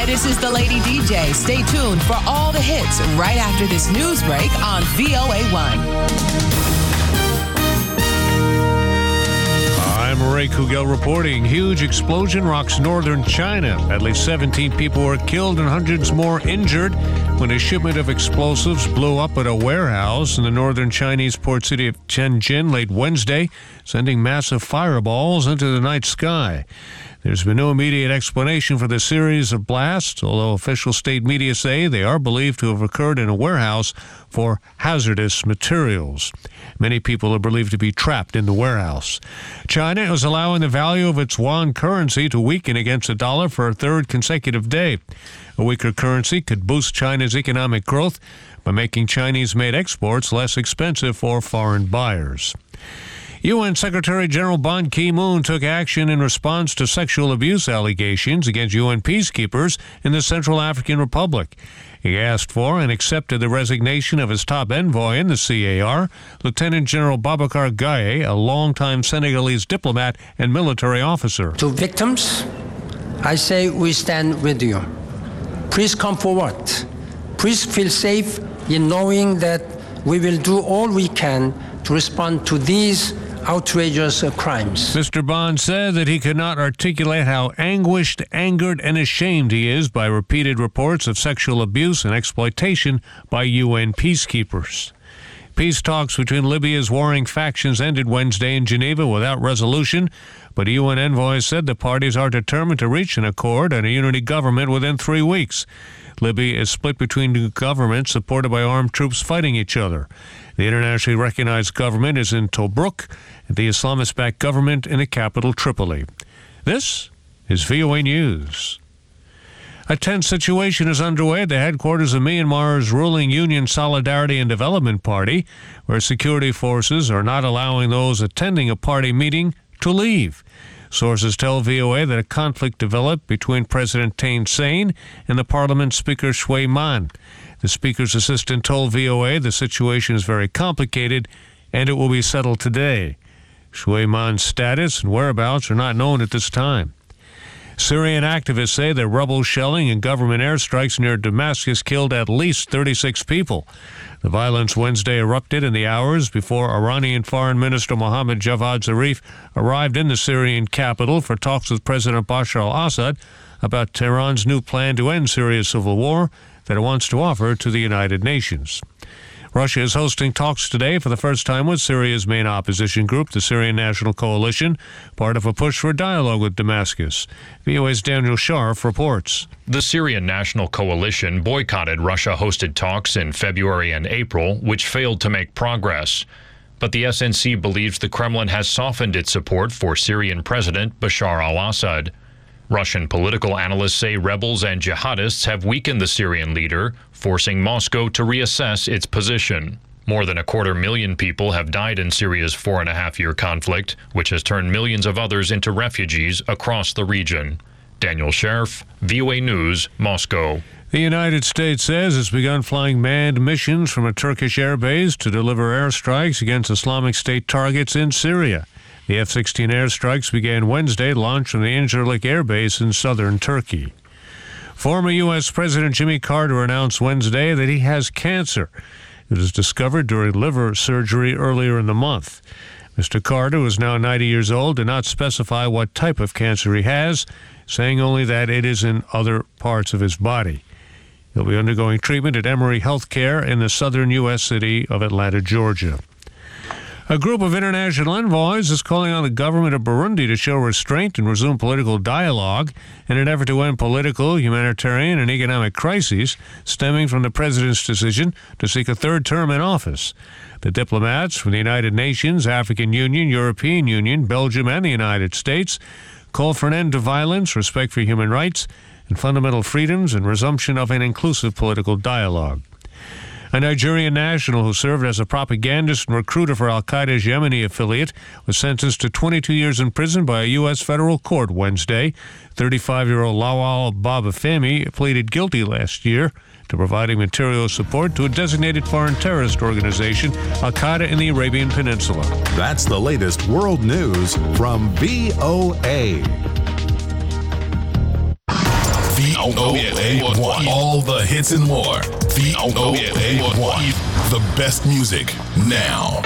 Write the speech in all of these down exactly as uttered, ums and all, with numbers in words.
This is the Lady D J. Stay tuned for all the hits right after this news break on V O A one. I'm Ray Kugel reporting. Huge explosion rocks northern China. At least seventeen people were killed and hundreds more injured when a shipment of explosives blew up at a warehouse in the northern Chinese port city of Tianjin late Wednesday, sending massive fireballs into the night sky. There's been no immediate explanation for the series of blasts, although official state media say they are believed to have occurred in a warehouse for hazardous materials. Many people are believed to be trapped in the warehouse. China is allowing the value of its yuan currency to weaken against the dollar for a third consecutive day. A weaker currency could boost China's economic growth by making Chinese-made exports less expensive for foreign buyers. U N Secretary General Ban Ki-moon took action in response to sexual abuse allegations against U N peacekeepers in the Central African Republic. He asked for and accepted the resignation of his top envoy in the C A R, Lieutenant General Babacar Gaye, a longtime Senegalese diplomat and military officer. To victims, I say we stand with you. Please come forward. Please feel safe in knowing that we will do all we can to respond to these outrageous uh, crimes. Mister Bond said that he could not articulate how anguished, angered, and ashamed he is by repeated reports of sexual abuse and exploitation by U N peacekeepers. Peace talks between Libya's warring factions ended Wednesday in Geneva without resolution, but U N envoys said the parties are determined to reach an accord and a unity government within three weeks. Libya is split between two governments supported by armed troops fighting each other. The internationally recognized government is in Tobruk, and the Islamist-backed government in the capital Tripoli. This is V O A News. A tense situation is underway at the headquarters of Myanmar's ruling Union Solidarity and Development Party, where security forces are not allowing those attending a party meeting to leave. Sources tell V O A that a conflict developed between President Thein Sein and the Parliament Speaker Shui Man. The Speaker's assistant told V O A the situation is very complicated and it will be settled today. Shui Man's status and whereabouts are not known at this time. Syrian activists say that rebel shelling and government airstrikes near Damascus killed at least thirty-six people. The violence Wednesday erupted in the hours before Iranian Foreign Minister Mohammad Javad Zarif arrived in the Syrian capital for talks with President Bashar al-Assad about Tehran's new plan to end Syria's civil war that it wants to offer to the United Nations. Russia is hosting talks today for the first time with Syria's main opposition group, the Syrian National Coalition, part of a push for dialogue with Damascus. V O A's Daniel Scharf reports. The Syrian National Coalition boycotted Russia-hosted talks in February and April, which failed to make progress. But the S N C believes the Kremlin has softened its support for Syrian President Bashar al-Assad. Russian political analysts say rebels and jihadists have weakened the Syrian leader, forcing Moscow to reassess its position. More than a quarter million people have died in Syria's four and a half year conflict, which has turned millions of others into refugees across the region. Daniel Scharf, V O A News, Moscow. The United States says it's begun flying manned missions from a Turkish airbase to deliver airstrikes against Islamic State targets in Syria. The F sixteen airstrikes began Wednesday, launched from the Incirlik Air Base in southern Turkey. Former U S President Jimmy Carter announced Wednesday that he has cancer. It was discovered during liver surgery earlier in the month. Mister Carter, who is now ninety years old, did not specify what type of cancer he has, saying only that it is in other parts of his body. He'll be undergoing treatment at Emory Healthcare in the southern U S city of Atlanta, Georgia. A group of international envoys is calling on the government of Burundi to show restraint and resume political dialogue in an effort to end political, humanitarian, and economic crises stemming from the president's decision to seek a third term in office. The diplomats from the United Nations, African Union, European Union, Belgium, and the United States call for an end to violence, respect for human rights, and fundamental freedoms, and resumption of an inclusive political dialogue. A Nigerian national who served as a propagandist and recruiter for al-Qaeda's Yemeni affiliate was sentenced to twenty-two years in prison by a U S federal court Wednesday. thirty-five-year-old Lawal Babafemi pleaded guilty last year to providing material support to a designated foreign terrorist organization, al-Qaeda in the Arabian Peninsula. That's the latest world news from V O A. V O A one. All the hits and more. V O A one. The best music now.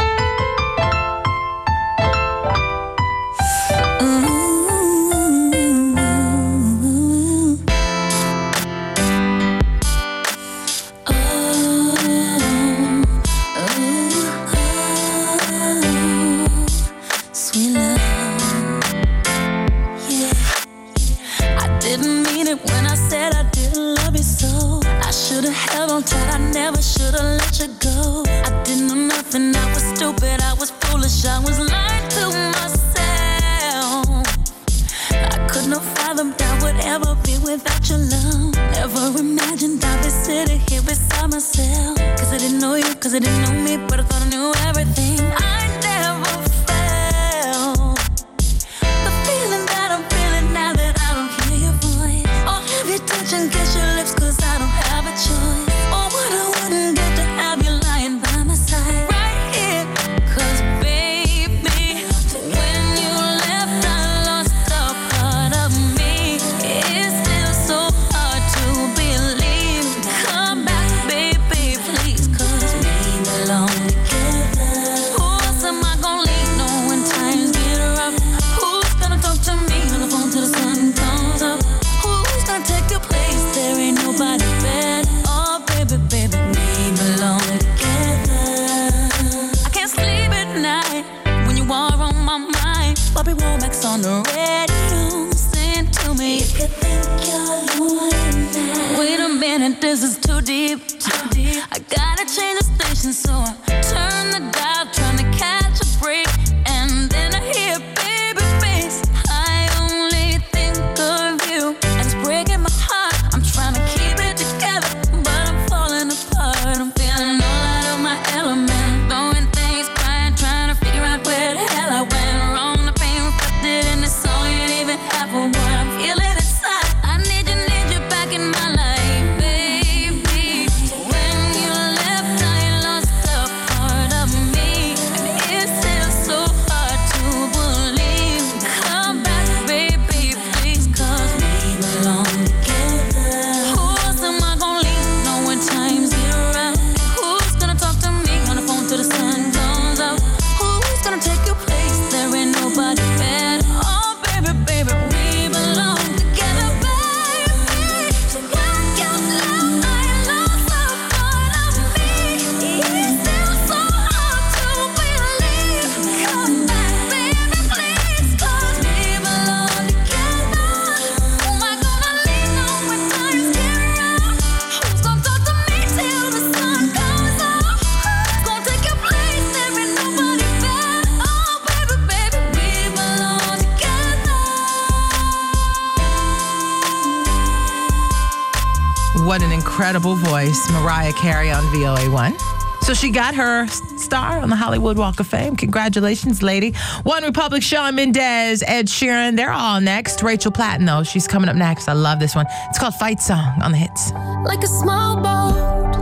What an incredible voice, Mariah Carey on V O A one. So she got her star on the Hollywood Walk of Fame. Congratulations, lady. One Republic, Shawn Mendes, Ed Sheeran, they're all next. Rachel Platten, though, she's coming up next. I love this one. It's called Fight Song on the hits. Like a small boat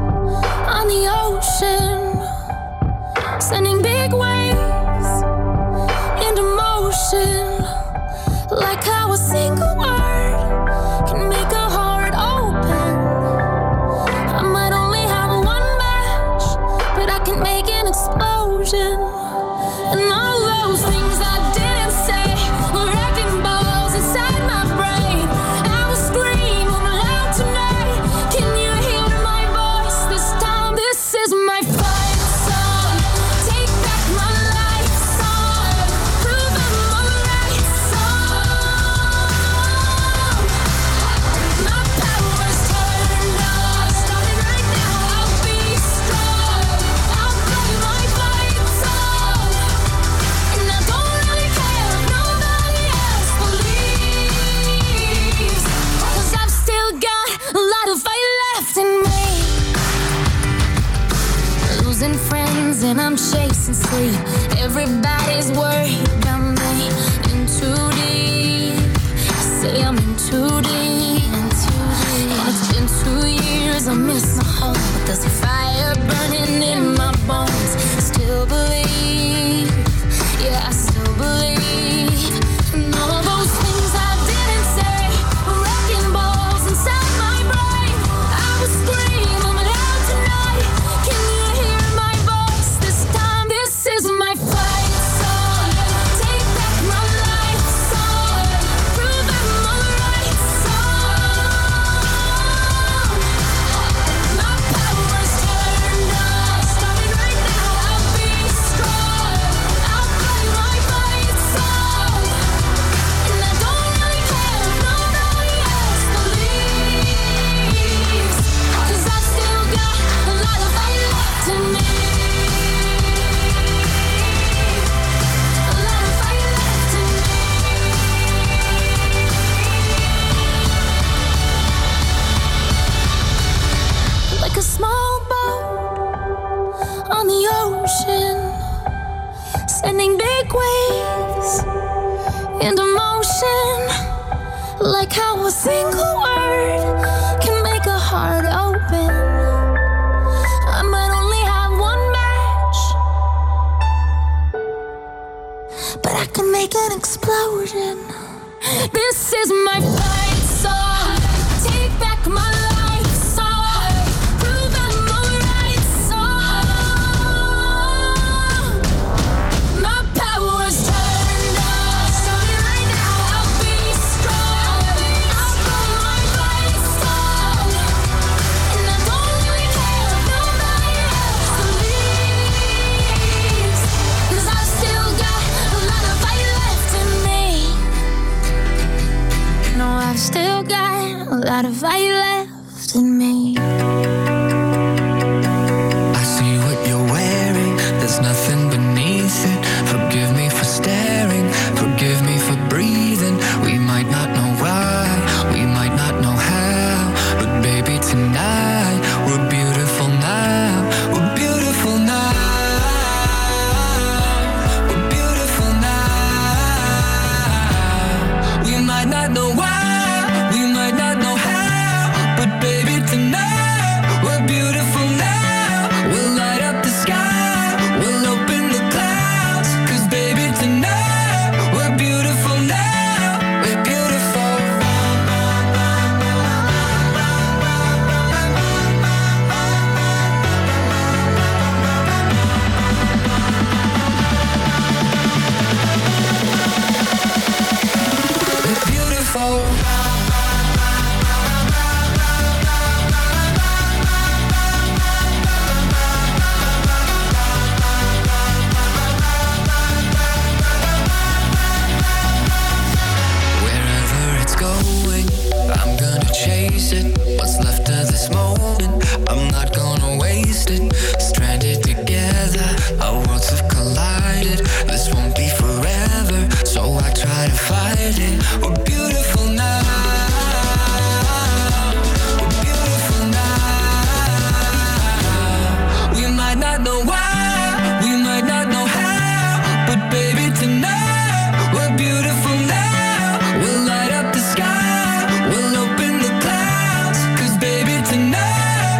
on the ocean, sending big waves into motion. Like how a single word can make a heart open. I might only have one match, but I can make an explosion. And all those things I didn't say were wrecking balls inside my brain. I will scream loud tonight. Can you hear my voice this time? This is my fight song. Take back my life song. Prove I'm alright song. My power's turned on. Starting right now, I'll be strong. I'll play my fight song. And I don't really care if nobody else believes, 'cause I've still got a lot of fight left in me. Losing friends and I'm chasing sleep. Everybody's worried about me. In too deep. Say I'm in too deep. And it's been two years, I miss my home, but there's a fire burning in my bones. Still believe, yeah, I still believe. And all those things I didn't say, wrecking balls explosion. This is my fight song. Take back my life song. Prove I'm alright song. My power's turned on. Starting right now, I'll be strong. I'll blow my fight song. And I don't really care if nobody else believes. 'Cause I've still got a lot of fight left in me. No, I've still got a lot of fight left in me. I see what you're wearing, there's nothing beneath it. Forgive me for staring, forgive me for breathing. We might not know why, we might not know how, but baby tonight, we're beautiful now, we're beautiful now, we're beautiful now. We might not know why, we might not know how, but baby tonight, we're beautiful now. We'll light up the sky, we'll open the clouds, 'cause baby tonight, we're beautiful now, we're beautiful. We're beautiful. Wherever it's going, I'm gonna chase it. What's left of this moment, I'm not gonna waste it. Stranded together, our worlds have collided. This won't be forever, so I try to fight it. We're beautiful now. We're beautiful now. We might not know why, we might not know how, but baby tonight, we're beautiful now. We'll light up the sky, we'll open the clouds, 'cause baby tonight,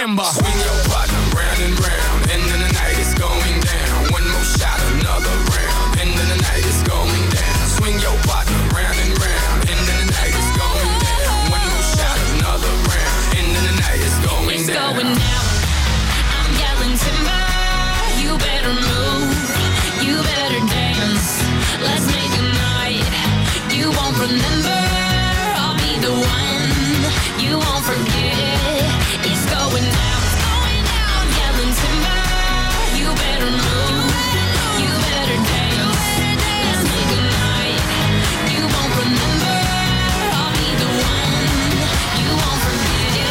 Timber. Swing your partner round and round, and then the night is going down. One more shot, another round, and then the night is going down. Swing your partner round and round, and then the night is going down. One more shot, another round, and then the night is going It's down. going down. I'm yelling timber. You better move. You better dance. Let's make a night you won't remember. I'll be the one you won't forget. It's going down. I'm yelling timber. You better move. You better dance. Let's make a night you won't remember. I'll be the one you won't forget.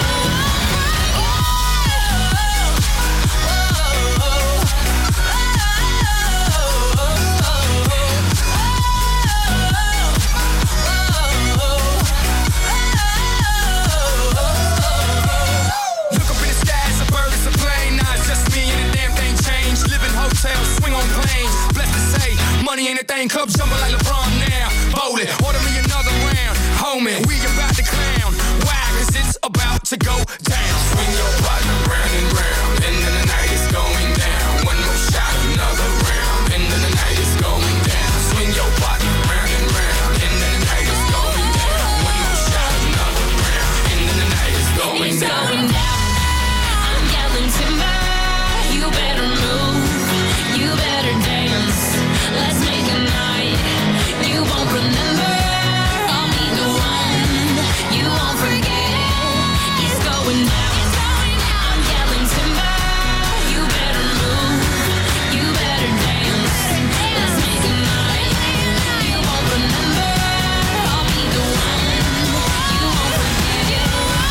Look up in the sky, it's a bird, it's a plane. Nah, it's just me and the damn thing changed. Live in hotels, swing on planes. Blessed to say, money ain't a thing. Club jumping like LeBron now. Bowl it, order me another round. Homie, we about to clown. Why? Cause it's about to go down. Swing your partner round and round, and then the night is going down. One more shot, another round, and then the night is going down. Swing your partner round and round, and then the night is going down. One more shot, another round, and then the night is going It's down. going down. I'm yelling timber. You better move. You better dance. Let's make a night you won't remember. I'll be the one you won't forget. It's going down. I'm yelling timber. You better move. You better dance. Let's make a night you won't remember. I'll be the one you won't forget.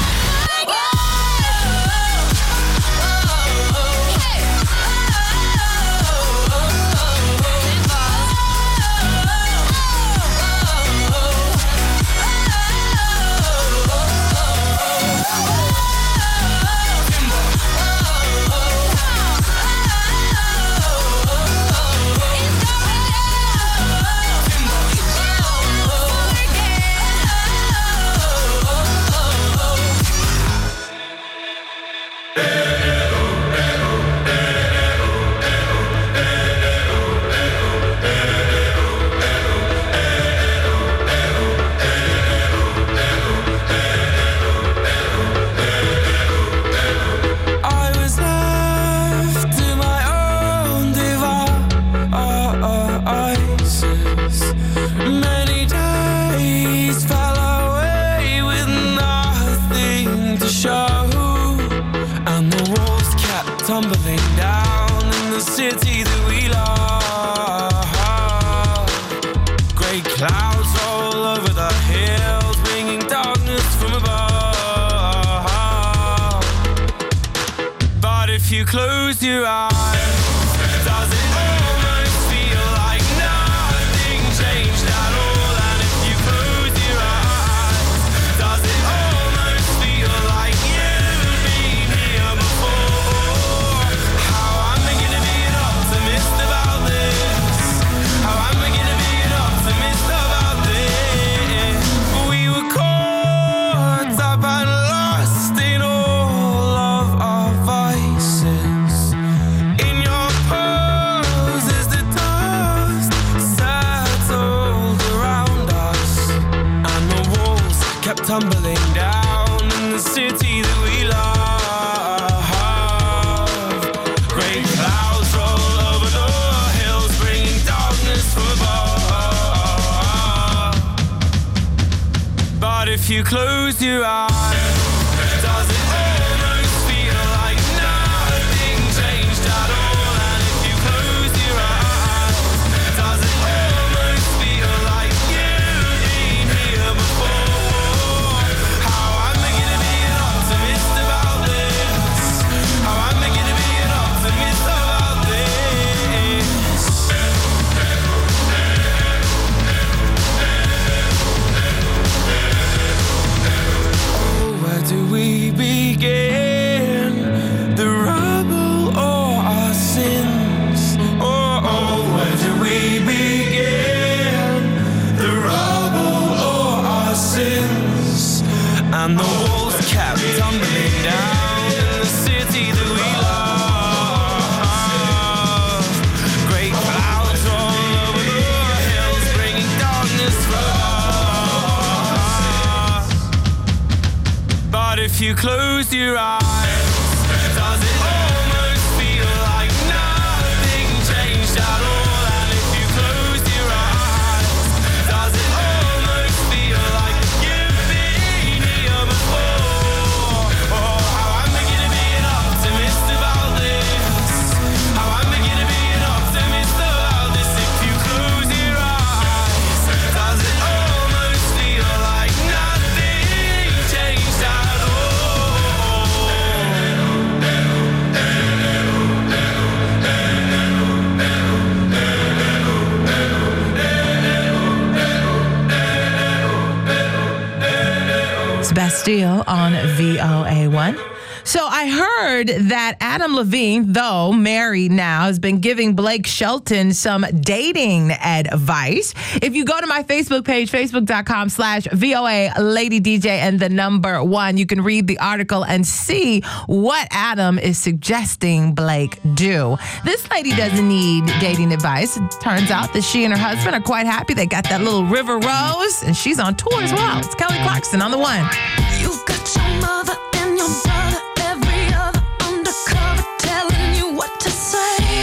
I was left to my own devices. Many days fell away with nothing to show, and the walls kept tumbling down in the city that we love. Grey clouds roll over the hills, bringing darkness from above. But if you close your eyes, does it almost feel like nothing changed at all? And if you close your eyes, does it almost feel like you've been here before? How am I gonna be an optimist about this? How am I gonna be an optimist about this? We were caught up and lost in all of our vices. In your poses, the dust settled around us, and the walls kept tumbling down in the city that we love. Great clouds roll over the hills, bringing darkness from above. But if you close your eyes, does it almost feel like nothing changed at all? And if you close your eyes, does it almost feel like you've been here before? How am I gonna be an optimist about this? How am I gonna be an optimist about this? Oh, close your eyes, does it almost feel like nothing changed at all? And if you close your eyes, does it almost feel like you've been here before? Oh, how I'm beginning to be an optimist about this. How I'm beginning to be an optimist about this. If you close your eyes, does it almost feel like nothing changed at all? It's Bastille on V O A one. So I heard that Adam Levine, though married now, has been giving Blake Shelton some dating advice. If you go to my Facebook page, facebook.com slash VOA Lady D J and the number one, you can read the article and see what Adam is suggesting Blake do. This lady doesn't need dating advice. It turns out that she and her husband are quite happy. They got that little River Rose, and she's on tour as well. It's Kelly Clarkson on the one. You've got your mother and your brother, every other undercover, telling you what to say.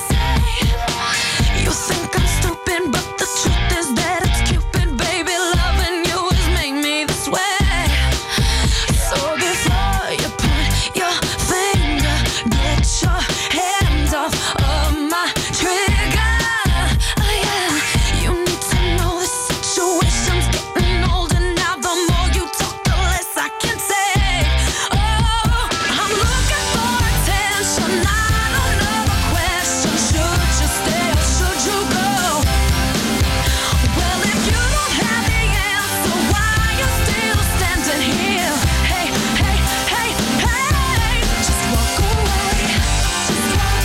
You think I'm stupid, but the truth is that it's Cupid, baby. Loving you has made me this way. So before you point your finger, get your hands off of my trigger. Oh yeah, you need to know the situation's getting older now. The more you talk, the less I can say. Oh, I'm looking for attention. I don't know the question. Should you stay or should you go? Well, if you don't have the answer, why you still standing here? Hey, hey, hey, hey, just walk away. Just walk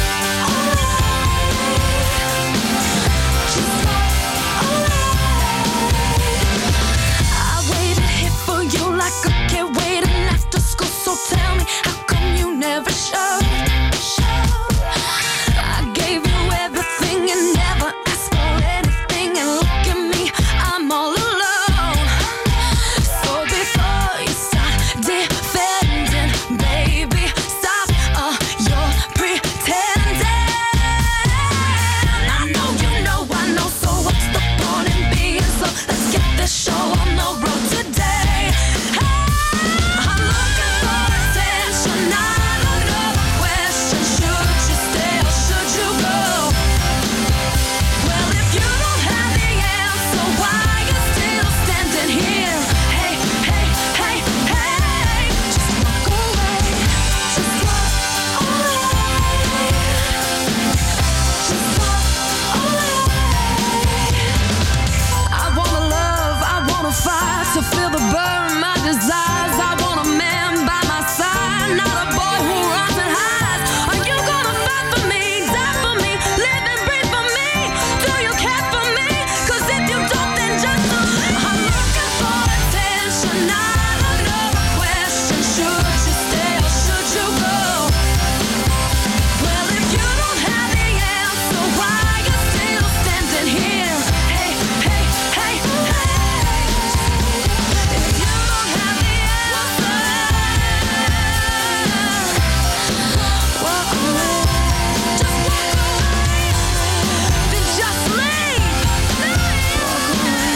away. Just walk away. I waited here for you like a kid waiting after school. So tell me, how come you never showed? I gave you everything and never asked for anything. And look at me, I'm all alone. So before you start defending, baby, stop uh, your pretending. I know you know I know, so what's the point in being slow? Let's get this show on the road today. I'm looking for attention. I don't know the question. Should you stay or should you go? Well, if you don't have the answer, why you still standing here? Hey, hey, hey, hey, just walk away. Just walk away. Just walk away. I wanna love, I wanna fight to feel the burn, my desires. I want a man by my side, not a boy who runs and hides. Are you gonna fight for me, die for me, live and breathe for me? Do you care for me? 'Cause if you don't, then just I'm looking for attention. I don't know the question. Should you stay or should you go? Well, if you don't have the answer, why you still standing here? Hey, hey, hey, hey. If you don't have the answer, walk away. Just walk away. Then just leave. Walk away.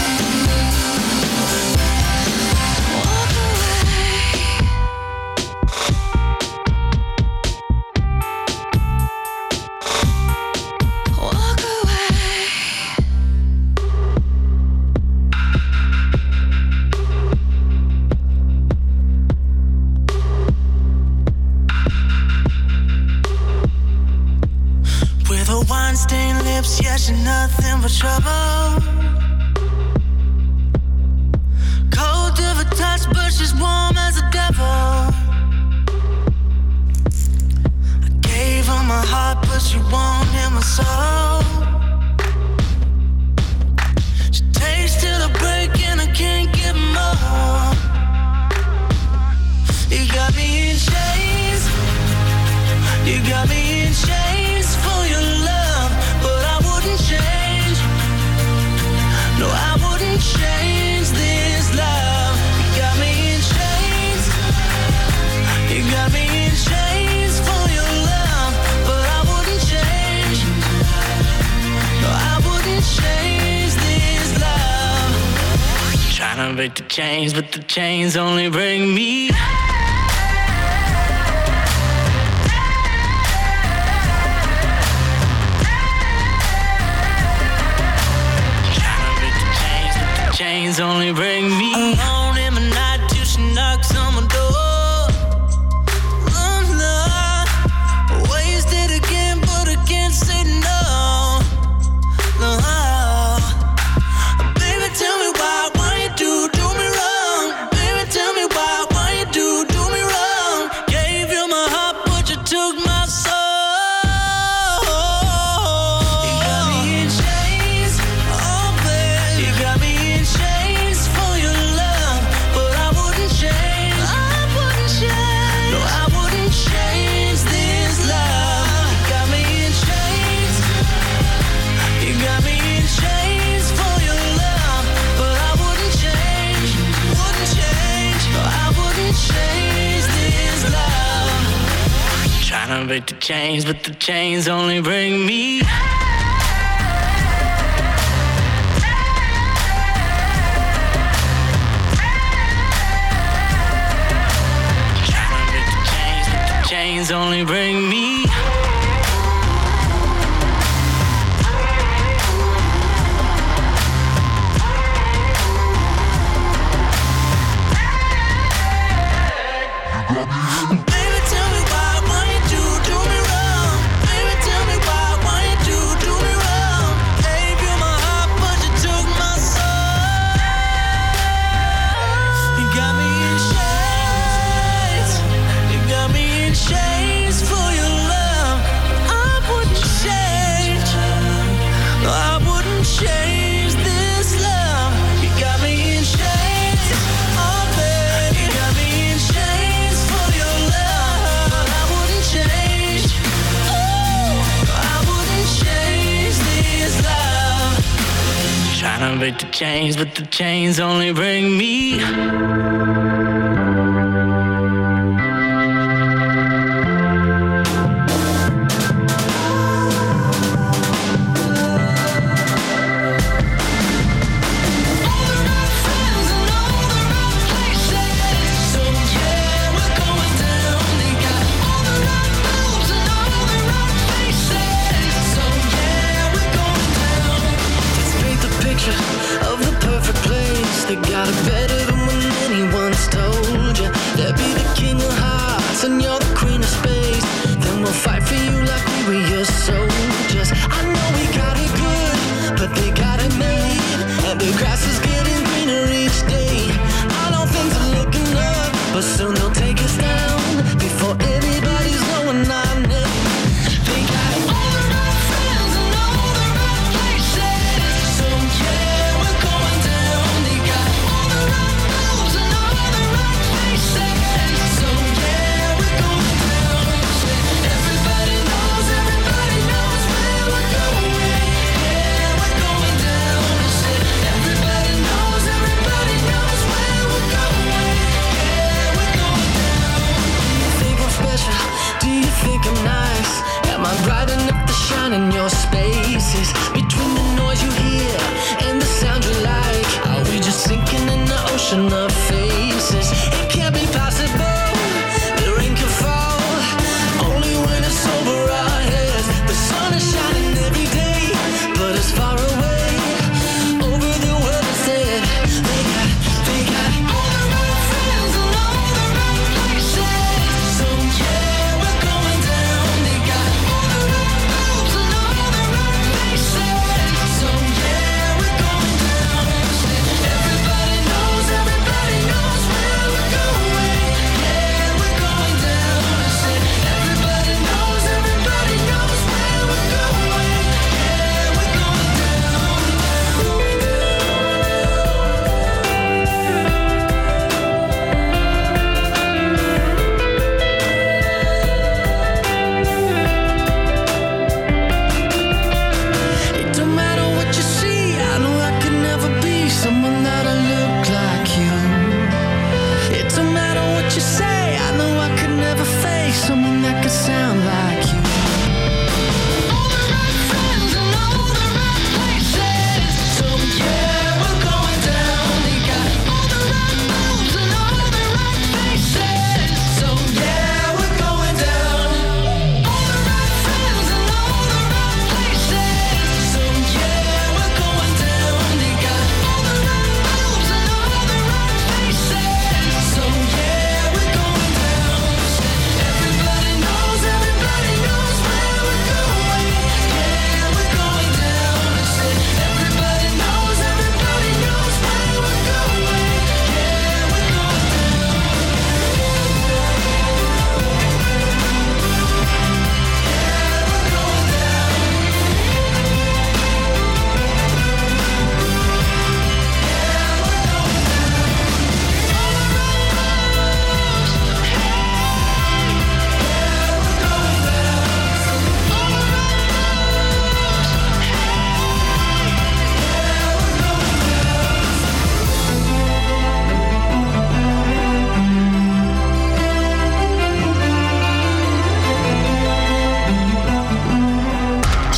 Walk away. Walk away. With her wine-stained lips, yeah, she's nothing but trouble. Cold to the touch, but she's warm as a devil. I gave her my heart, but she wanted my soul. She takes till the break and I can't get more. You got me in chains. You got me in chains for your love, but I wouldn't change. No, I wouldn't change this love. You got me in chains. break the chains, but the chains only bring me. Chains only bring me alone in my night till she knocks on my door. Oh no, wasted again, but I can't say no. No, baby, tell me why, why you do do me wrong? Baby, tell me why, why you do do me wrong? Gave you my heart, but you took my soul. You got me in chains, oh baby, you got me. Chains for your love, but I wouldn't change. I wouldn't change. No, I wouldn't change this love. You got me in chains. You got me in chains for your love, but I wouldn't change. Wouldn't change. No, I wouldn't change this love. Trying to break the chains, but the chains only bring me. Chains only bring me. Baby, tell me why, why you do do me wrong? Baby, tell me why, why you do do me wrong? Gave you my heart, but you took my soul. You got me in chains. You got me in chains for your love. I wouldn't change. No, I wouldn't change this love. You got me in chains. Oh, baby. You got me in chains for your love. I wouldn't change. Oh, I wouldn't change this love. Trying to break the chains, but the chains only bring me. Of the perfect place, they got it better than when anyone's told.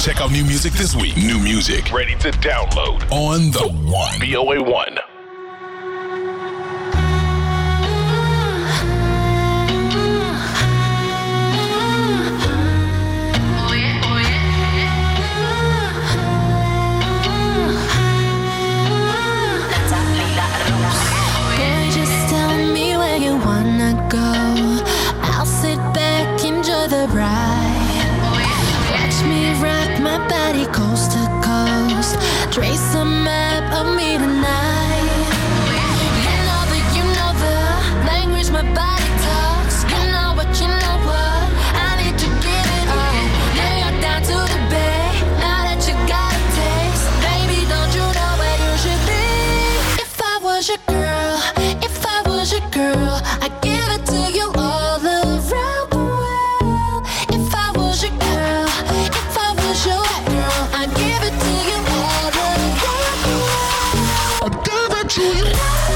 Check out new music this week. New music. Ready to download. On the One. V O A one. Boy, just tell me where you wanna go. I'll sit back, enjoy the ride. Watch me rock my body coast to coast. Trace a map of me tonight. You know that you know the language my body talks. You know what, you know what, I need to give it up. Now you're down to the bay. Now that you got a taste, baby, don't you know where you should be? If I was your girl, if I was your girl, I'd give it to you all around the world. If I was your girl, if I was your girl, I'd give it to you all around the world. I'd give it to you.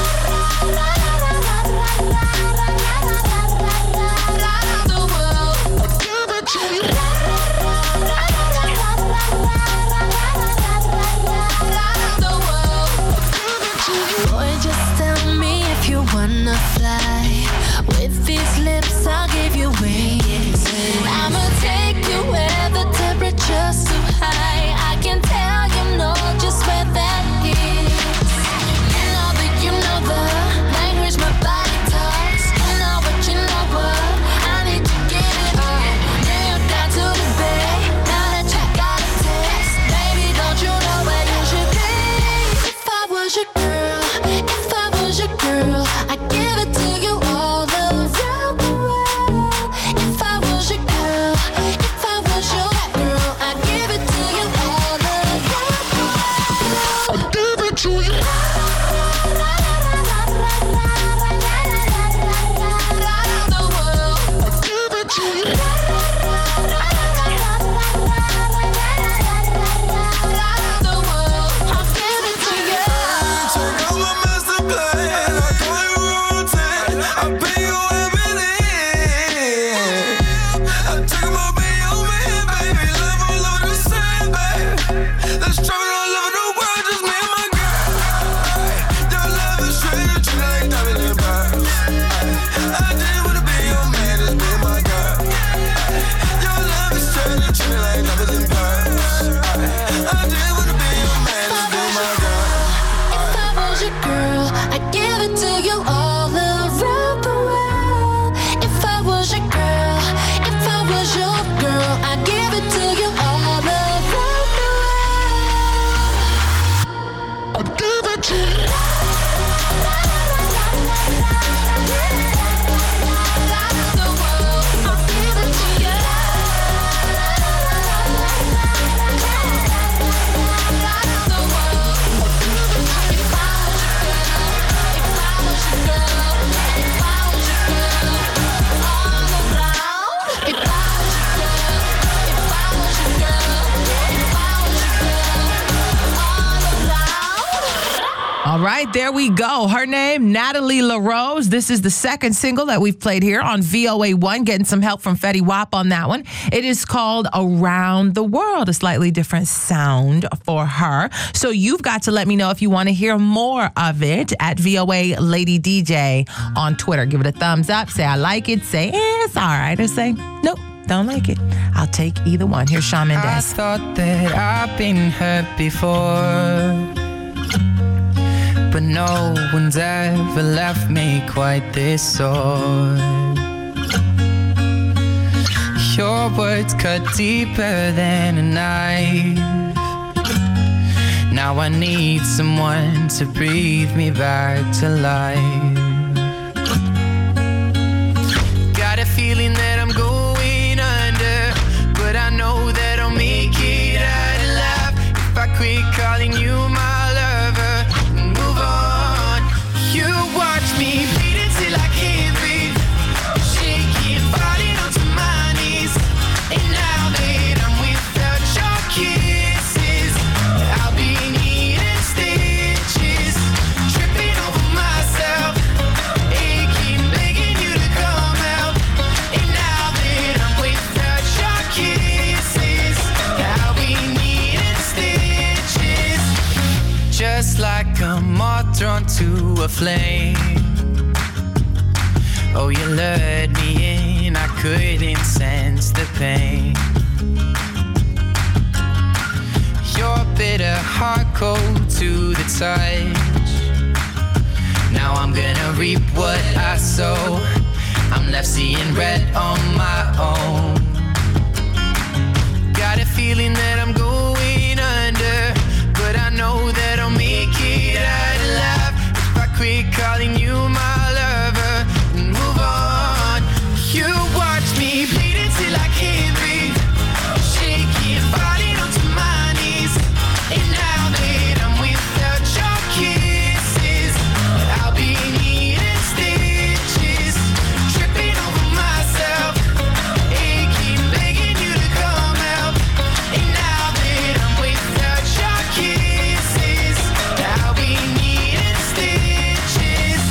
Boy, just tell me if you wanna fly. With these lips, I'll give you wings. I'ma take you where the temperature's too high. I can tell you know just where that is. You know that you know the language my body talks. You know what, you know what, I need to get it up. Now you're down to the bay. Now that you got a taste, baby, don't you know where you should be? If I was your girl, if I was your girl, I'd give it to you all around the world. If I was your girl, if I was your girl, I'd give it to you all around the world. I'd give it to you. Around the world. I'd give it to you. Around the world. I'll give it to you. Check out my master plan. I call you routine. I pay you everything. I take my baby over here, baby. Love all over the same, baby. Let's travel all over the world, just me and my girl. Your love is straight, you treat it like diamond and pearls. I just wanna be your man, just me and my girl. Your love is straight, you treat it like diamonds and pearls. I just wanna be your man, just me and my girl. If I was your girl, I'd give it to you all around the world. If I was your girl, if I was your girl, I'd give it to you all around the world. I'd give it to you. Around the world, I'll give it to you. Around the world. If I was your girl, if I was your girl, if I was your girl, all around. If I was your girl, if I was your girl, if I was your girl, all around. All right, there we go. Her name, Natalie LaRose. This is the second single that we've played here on V O A one, getting some help from Fetty Wap on that one. It is called Around the World, a slightly different sound for her. So you've got to let me know if you want to hear more of it at V O A Lady D J on Twitter. Give it a thumbs up, say I like it, say eh, it's all right, or say nope, don't like it. I'll take either one. Here's Shawn I Mendes. thought that I've been hurt before, but no one's ever left me quite this sore. Your words cut deeper than a knife. Now I need someone to breathe me back to life. Got a feeling that I'm going under, but I know that I'll make it out alive if I quit calling you my lover and move on. You watch me bleed until I can't breathe, shaking, falling onto my knees. And now that I'm without your kisses, I'll be needing stitches, tripping over myself. a flame. Oh, you lured me in, I couldn't sense the pain. Your bitter heart cold to the touch. Now I'm gonna reap what I sow. I'm left seeing red on my own. Got a feeling that I'm going under, but I know that I'll make it out alive if I quit calling you my lover and move on. You watch me bleed until I can't breathe, shaking, falling onto my knees. And now that I'm without your kisses, I'll be needing stitches, tripping over myself, aching, begging you to come help. And now that I'm without your kisses, I'll be needing stitches.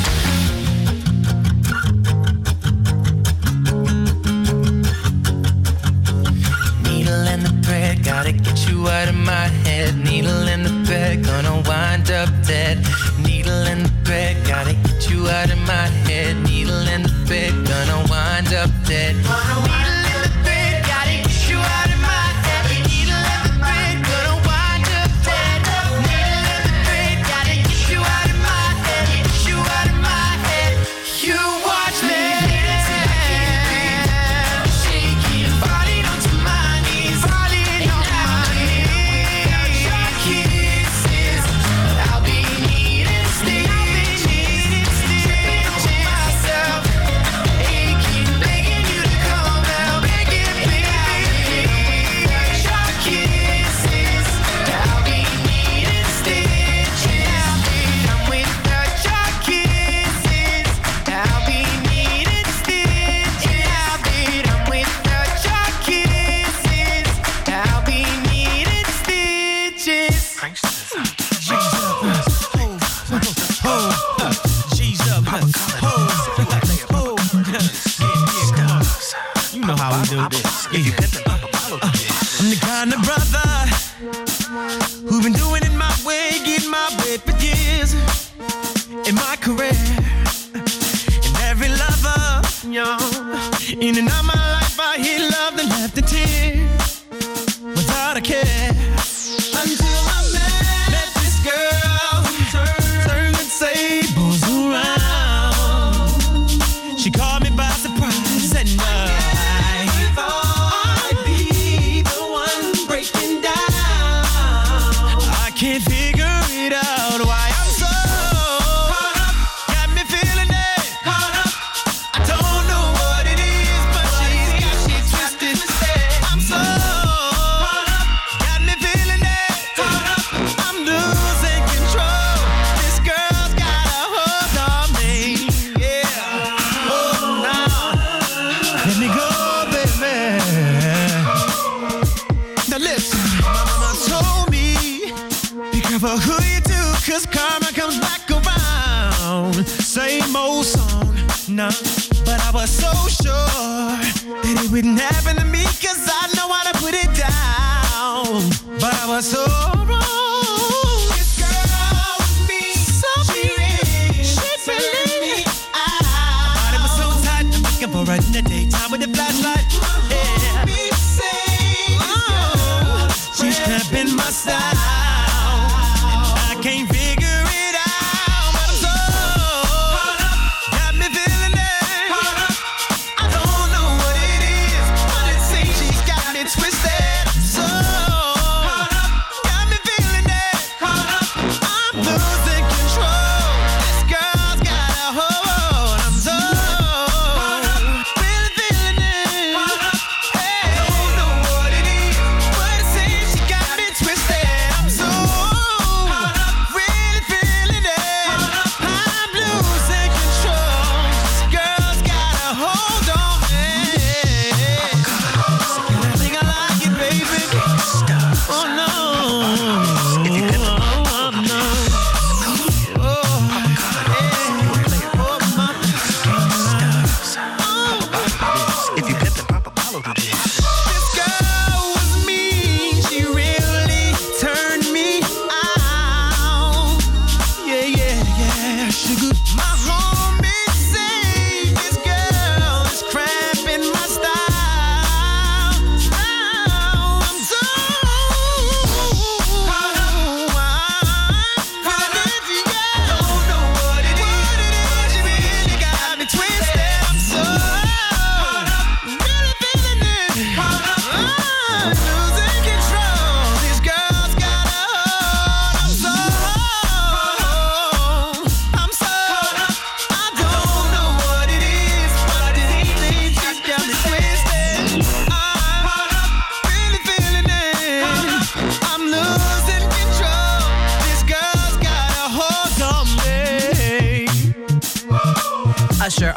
Needle in the thread, gotta get you out of my head. Needle in the bed, gonna wind up dead. Needle in the bed, gotta get you out of my head. Needle in the bed, gonna wind up dead. Needle in the bed, gotta get you out of my head. Needle in the bed, gonna wind up dead. Needle in the bed, gotta get you out of my head. Get you out of my head. You watch me until I can't breathe, shaking, falling onto my knees, falling on my knees. Your kisses, I'll be needing stitches, tripping over myself, aching, begging you to come help, begging, begging. Your kisses, I'll be needing stitches. I'm without your kisses, I'll be needing stitches. I'm without your kisses, I'll be needing stitches. You know how we do this. I'm the kind of brother who been doing it my way, getting my way for years in my career. And every lover, yo, in and out my life, I hear love and left the tears without a care. Until I met, met this girl, turn the tables around. She caught me by surprise and I thought I'd be the one breaking down. I can't figure it out why I'm so caught up, got me feeling it. Caught up, I don't know what it is, but she's got me twisted. I'm so caught up, got me feeling it. Caught up, I'm losing control. This girl's got a hold on me. Yeah. Oh, now let me go, baby. Now listen, my mama told me, be careful who you do, cause karma comes back around. Same old song, nah, but I was so sure that it wouldn't happen to me, cause I know how to put it down. But I was so wrong. This girl with me, so she really, she really, I, my body was so tight, I'm looking for her in the daytime with the flashlight. Yeah. Oh, she's cramping my style, and I can't figure it out. But I'm so caught up, got me feeling it. Caught up, I don't know what it is, but it seems she's got me twisted. So caught up, got me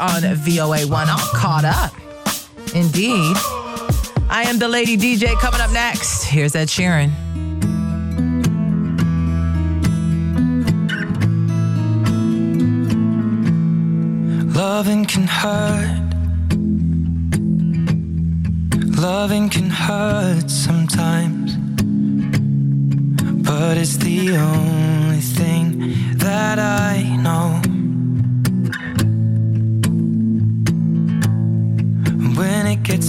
on V O A one. All caught up. Indeed. I am the Lady D J. Coming up next, here's Ed Sheeran. Loving can hurt. Loving can hurt sometimes, but it's the only thing that I know. When it gets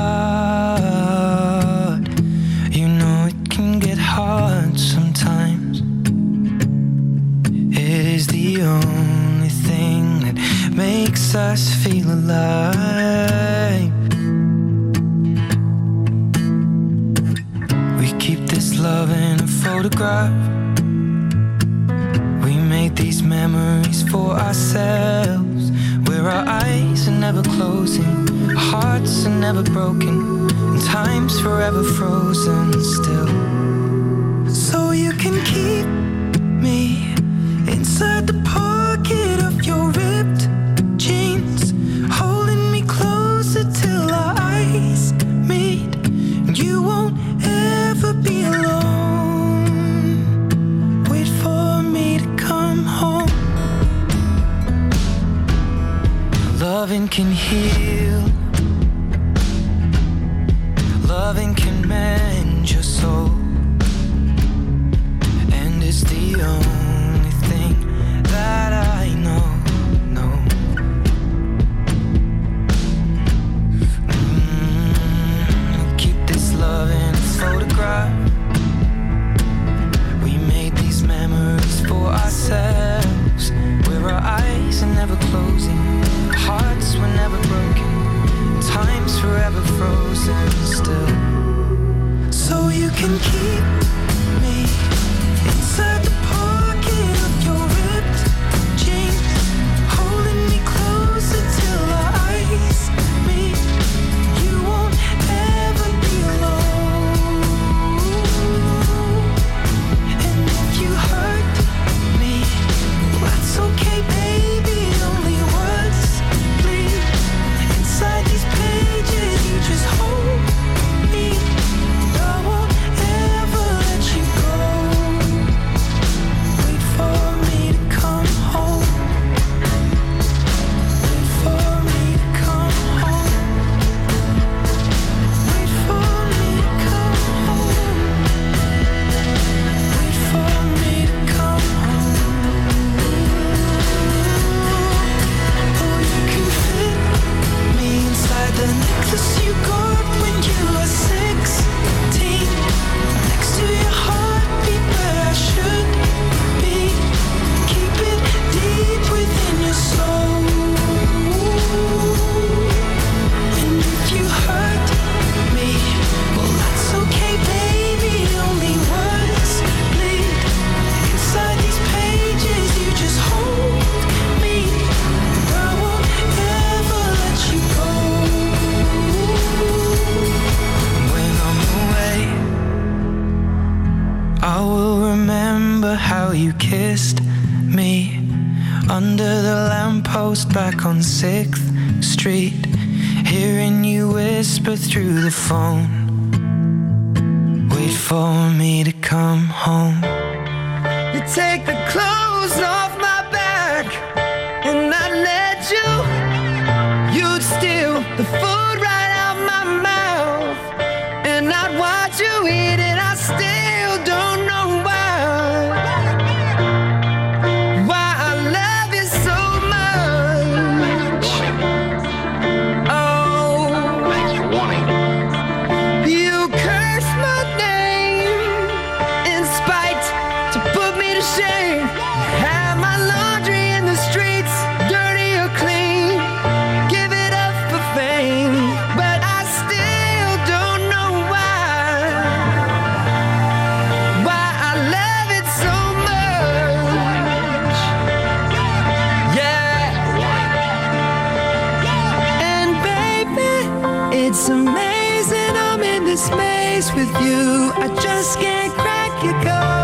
hard, you know it can get hard sometimes. It is the only thing that makes us feel alive. We keep this love in a photograph. We made these memories for ourselves, where our eyes are never closing, our hearts are never broken, and time's forever frozen still. So you can keep me inside the pocket of your ripped jeans, holding me closer till our eyes meet, and you won't ever be alone. Wait for me to come home. Loving can heal. Loving can mend your soul. And it's the only thing that I know, know. Mm, keep this love in a photograph. We made these memories for ourselves, where our eyes are never closing, hearts were never broken, time's forever frozen still. So you can keep me inside the pocket of your ripped jeans, holding me closer till our eyes meet. You won't ever be alone. And if you hurt me, that's okay, baby. Only words bleed inside these pages. You just hold me. I won't ever let you go. Wait for me to come home. Wait for me to come home. Wait for me to come home. Wait for me to come home. Oh, you can fit me inside the necklace you got when you were sixteen, next to your heartbeat where I should be. Keep it deep within your soul. And if you hurt me, well, that's okay, baby. Only words bleed inside these pages. You just hold me. I won't ever let you go. When I'm away, I will remember how you kissed me under the lamppost back on sixth Street, hearing you whisper through the phone. Wait for me to come home. You take the clothes off my back, and I let you. You'd steal the food right out my mouth, and I'd watch you eat it. I still don't know why. Why I love you so much. Oh, you curse my name in spite to put me to shame. Have my laundry in the streets, dirty or clean. Give it up for fame, but I still don't know why. Why I love it so much. Yeah. And baby, it's amazing I'm in this maze with you. I just can't crack your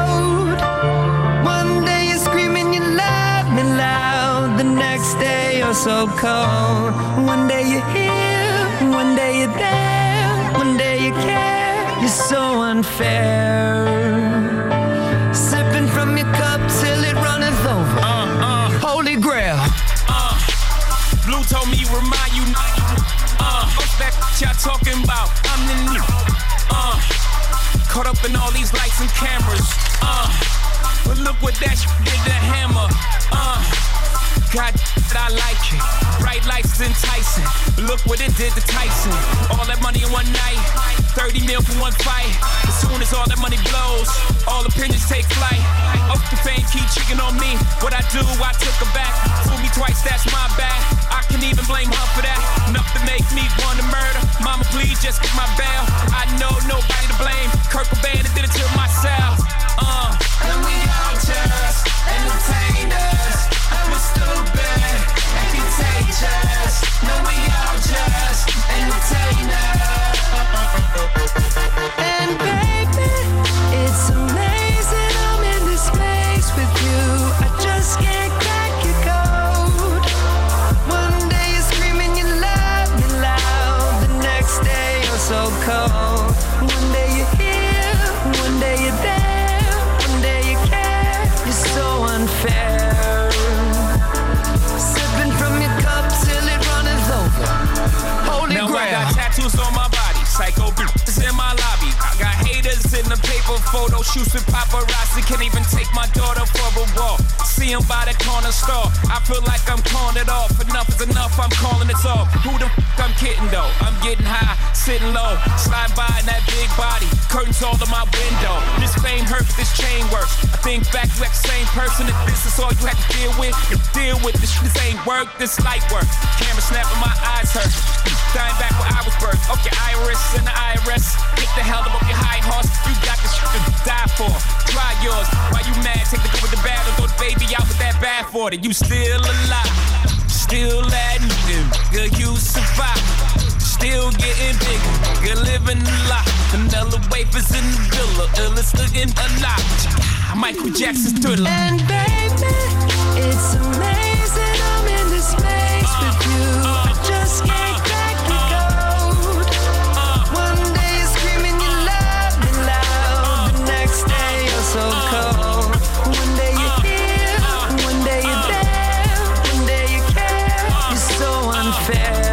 code. One day you're screaming you love me loud, the next day you're so cold. One day you're here, one day you're there, one day you care, you're so unfair. Sipping from your cup till it runneth over. Uh, uh, Holy Grail. uh. Blue told me remind you. Uh, what's that y'all talking about? I'm the new. Uh, caught up in all these lights and cameras. Uh, but look what that sh- did to Hammer. Uh, God, I like it. Bright lights is enticing. Look what it did to Tyson. All that money in one night. thirty mil for one fight. As soon as all that money blows, all opinions take flight. Up the fame, keep cheating on me. What I do, I took her back. Fool me twice, that's my bad. I can even blame her for that. Enough to make me want to murder. Mama, please just get my bail. I know nobody to blame. Kurt Cobain did it to myself. Uh. And we all just entertainers. And we're stupid and contagious. No, we all just entertainers. And baby, it's amazing I'm in this space with you. I just can't crack your code. One day you're screaming you love me loud. The next day you're so cold. One day you're here, one day you're there, one day you care. You're so unfair. Sipping from your cup till it runneth over. Holy Now Grail. I got tattoos on my body, psycho bitches in my lobby. I got haters in the paper, photo shoots with paparazzi. Can't even take my daughter for a walk. See him by the corner store. I feel like I'm calling it off. Enough is enough, I'm calling it off. Who the f I'm kidding though? I'm getting high, sitting low, slide by in that big body. Curtains all in my window. This fame hurts, this chain works. I think back to that same person. If this is all you had to deal with, you deal with this. This ain't work, this light work. Camera snapping, my eyes hurt. Dying back where I was birthed. Okay, Iris and the I R S. Get the hell up your high horse. You got this shit to die for. Try yours. Why you mad? Take the good with the bad or throw the baby out with that bad for it. You still alive. Still admitting. Good, you survive. Still getting bigger. Good living a lot. Vanilla wafers in the villa. Illest looking alive. Michael Jackson's Thriller. And baby, it's amazing I'm in this space with you. I just can't crack your code. One day you're screaming you love me loud. The next day you're so cold. One day you're here, one day you're there, one day you care. You're so unfair.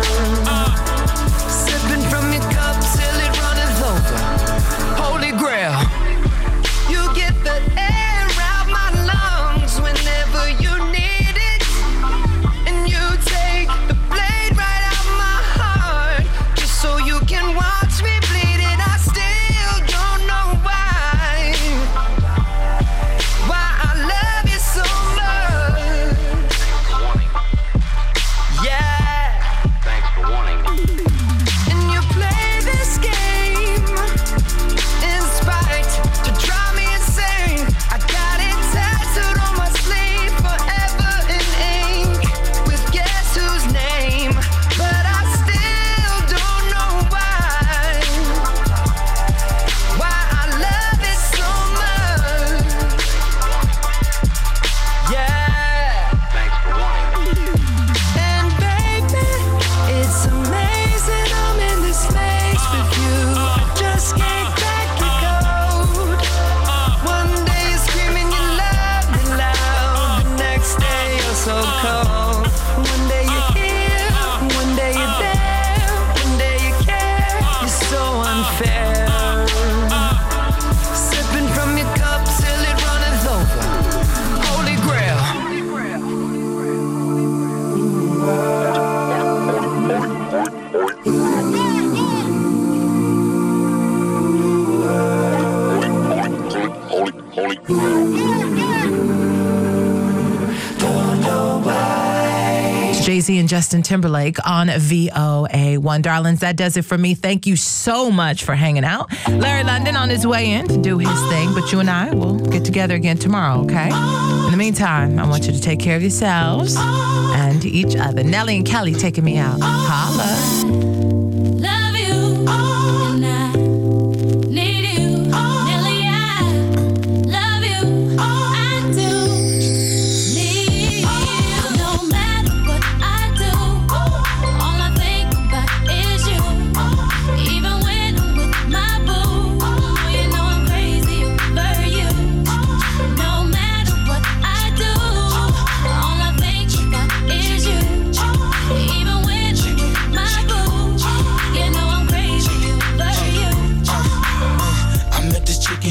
Sipping from your cup till it runneth over. Holy Grail. You get the air out my lungs whenever you need it. And you take the blade right out my heart just so you can watch me bleed it. I still don't know why. Why I love you so much. Yeah. Thanks for warning me. And you play this game in spite to drive me insane. I got it tattooed on my sleeve forever in ink with guess whose name. But I still don't know why. Why I love it so much. Yeah. Thanks for warning me. And baby, it's amazing I'm in this space with you. I just can't crack your code. One day you're screaming you love me loud. The next day you're so cold. One day you're here, one day you're there, one day you care. You're so unfair. Sipping from your cup till it runneth over. Holy Grail. It's Jay-Z and Justin Timberlake on V O A one. Darlings, that does it for me. Thank you so much for hanging out. Larry London on his way in to do his thing, but you and I will get together again tomorrow, okay? In the meantime, I want you to take care of yourselves and each other. Nelly and Kelly taking me out. Holla. Love you, and I need you. Nelly, I love you. I do need you. No matter what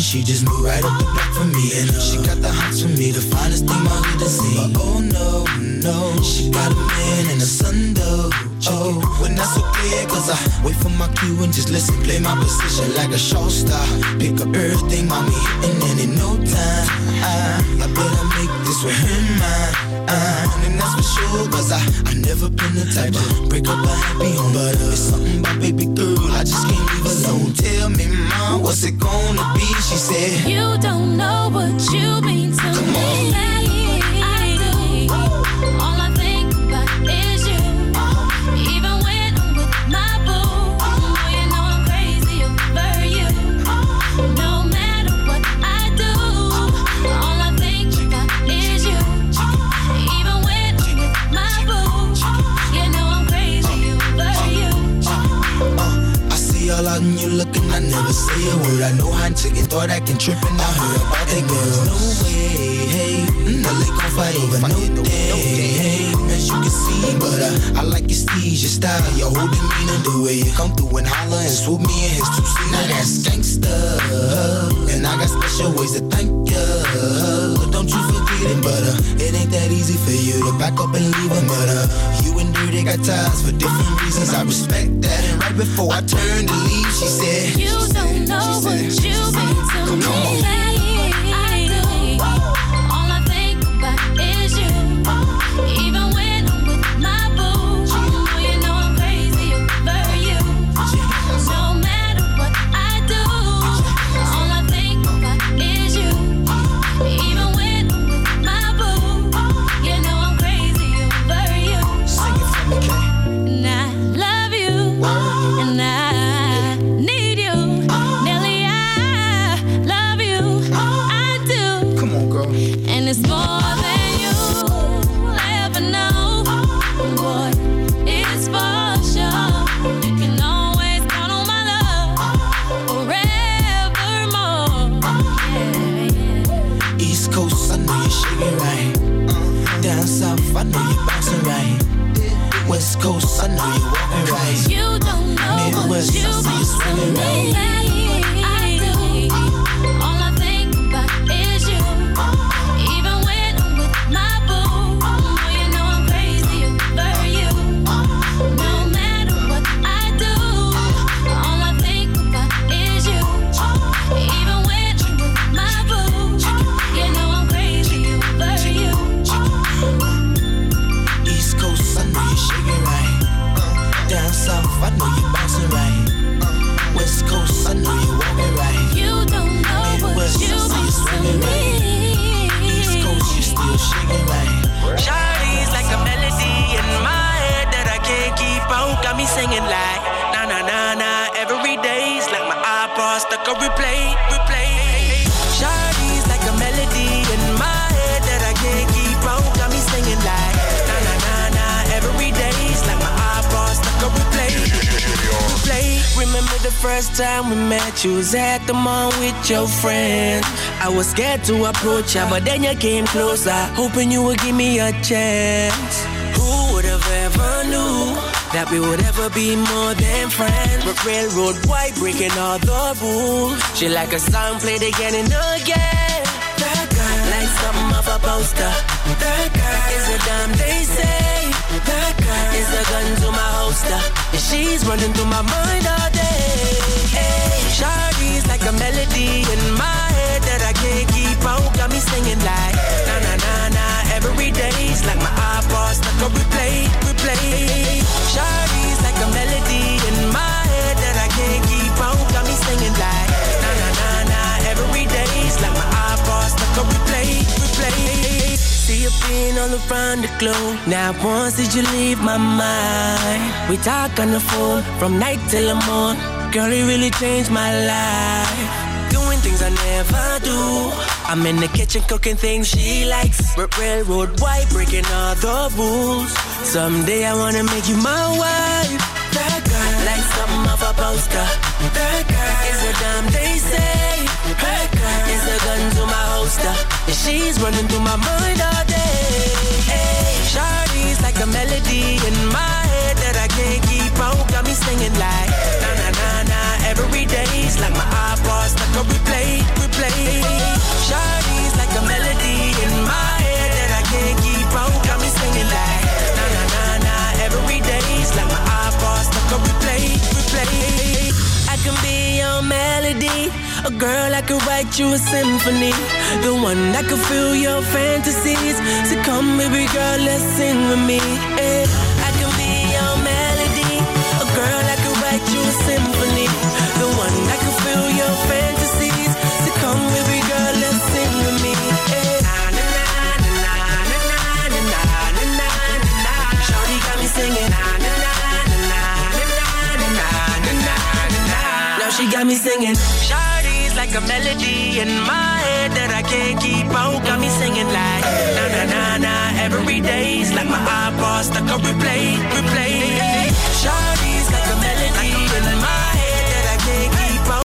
she just moved right up the block for me. And uh, she got the hots for me, the finest thing my hood has seen. But oh no, no, she got a man and a son though. Oh, when that's okay, cause I wait for my cue and just listen, play my position like a show star. Pick up everything, mommy, and then in no time, I, I better make this with him mine. Uh, and that's for sure, cause I, I never been the type to break up a happy home. But uh, it's something about baby girl, I just can't leave alone. Tell me, mom, what's it gonna be? She said, you don't know what you mean to Come me. on. I do. All I think about is you. Even when I'm with my boo, oh, you know I'm crazy over you. No matter what I do, all I think about is you. Even when I'm with my boo, you know I'm crazy over you. Uh, I see all out and you looking, I never say a word. I know how chicken thought I can trip and I heard about that girl. No way, hey, no they gon' fight over no day, hey, as you can see. But uh, I like your steez, your style, your whole demeanor, the way you come through and holler and swoop me in his two seat. Now that's gangsta, and I got special ways to thank ya. Don't you forget it, but uh, it ain't that easy for you to back up and leave him. But uh, you and Dirty got ties for different reasons. I respect that. And right before I turned to leave, she said, you don't know what you mean to me. I do. All I think about is you. Even when I'm with my boo, oh, you know I'm crazy over you. No matter what I do, all I think about is you. Even when I'm with my boo, you know I'm crazy over you. Sing it for me, Kay. And I love you, and I need you. Nelly, I love you, I do. Come on, girl. And it's more than you'll ever know. Boy, it's for sure. You can always count on my love forevermore. Yeah, yeah. East Coast, I know you're shaking right. Down south, I know you're bouncing right. West Coast, I know you're walking right. You don't know Midwest, what you I see you mean swinging to right. me. I do. All I think about is you. Even when I'm with my boo, oh, you know I'm crazy over you. No matter what I do, all I think about is you. Even when I'm with my boo, you know I'm crazy over you. East Coast, I know you're shaking right. Down south, I know you're bouncing right. West Coast, I know you're walking right. You don't know Midwest, what you I see you swinging mean to right. me. East Coast, you still shaking right. Shawty's like a melody in my head that I can't keep out. Got me singing like na na na na every day's like my iPod stuck on replay, replay. Shawty's like a melody in my head that I can't keep out. Got me singing like na na na na every day's like my iPod stuck on replay, replay. Remember the first time we met? You was at the mall with your friend. I was scared to approach ya, but then you came closer, hoping you would give me a chance. Who would have ever knew that we would ever be more than friends? We're railroad white, breaking all the rules. She like a song played again and again. That girl, like something off a poster. That girl is a damn they say. That girl is a gun to my holster, and she's running through my mind all day. Hey, Shawty's like a melody in my head that I can't keep out. Got me singing like na na na na every day's like my iPod stuck on replay, replay. Shawty's like a melody in my head that I can't keep out. Got me singing like na na na na every day's like my iPod stuck on replay, replay. See you being all around the globe. Now once did you leave my mind? We talk on the phone from night till the morning. Girl, it really changed my life. Doing things I never do. I'm in the kitchen cooking things she likes. R- railroad white, breaking all the rules. Someday I wanna make you my wife. That girl, like something off a poster. That girl is a damn they say. That girl is a gun to my holster, and she's running through my mind all day. Hey, Shawty's like a melody in my head that I can't keep out. Got me singing like na na na na every day's like my iPod stuck on replay, replay. melody, a girl that could write you a symphony, the one that could fill your fantasies. So come, baby girl, let's sing with me. Eh. I can be your melody, a girl that could write you a symphony, the one that could fill your fantasies. So come, baby girl, let's sing with me. Eh. Shawty got me singing. Now she got me singing. Shawty's like a melody in my head that I can't keep out. Got me singing like na na na na. Every day's like my iPod stuck on replay, replay. Shawty